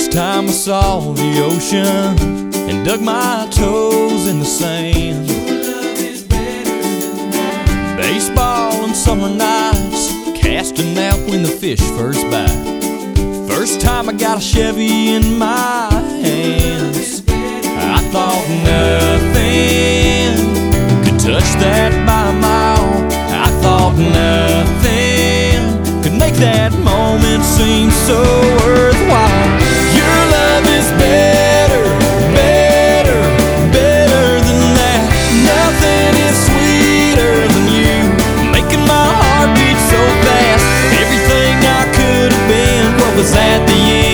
First time I saw the ocean and dug my toes in the sand. Baseball and summer nights, casting out when the fish first bite. First time I got a Chevy in my hands, I thought nothing could touch that by a mile. I thought nothing could make that moment seem so worthwhile.